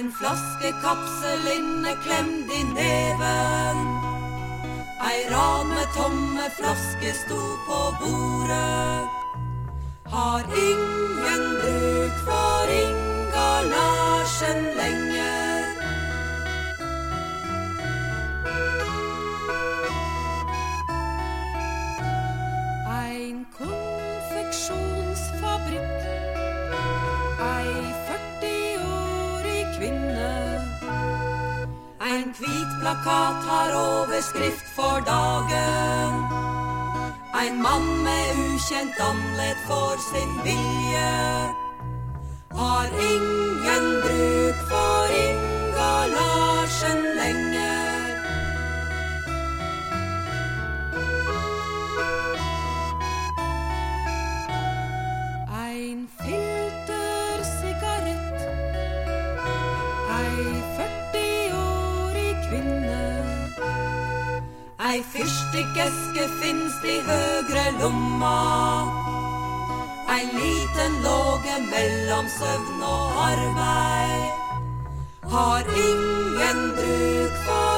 En flaskekapsel inneklemd i neven. Ei rad med tomme flasker sto på bordet. Har ingen bruk for Inga Larsen lenger. Ein konfeksjonsfabrikk, ei 40-årig kvinne. Ein hvit plakat har overskrift for dagen. Ein mann med ukjent anledd for sin vilje. Har ingen bruk for Inga Larsen lenger. Ein filtersigarett, ei 40-årig kvinne. Ei fyrstikkeske finst i høgre lomma. Ein liten låge mellom søvn og arbeid. Har ingen bruk for